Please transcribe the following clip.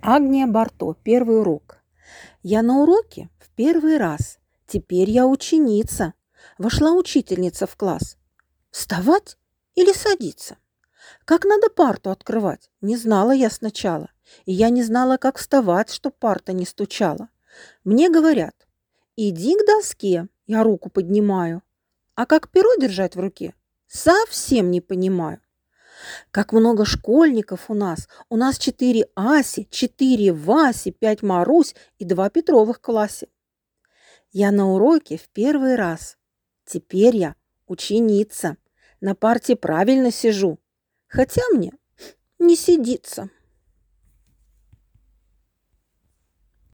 Агния Барто. Первый урок. Я на уроке в первый раз. Теперь я ученица. Вошла учительница в класс. Вставать или садиться? Как надо парту открывать? Не знала я сначала. И я не знала, как вставать, чтоб парта не стучала. Мне говорят, иди к доске. Я руку поднимаю. А как перо держать в руке? Совсем не понимаю. Как много школьников у нас. У нас 4 Аси, 4 Васи, 5 Марусь и 2 Петровых в классе. Я на уроке в первый раз. Теперь я ученица. На парте правильно сижу. Хотя мне не сидится.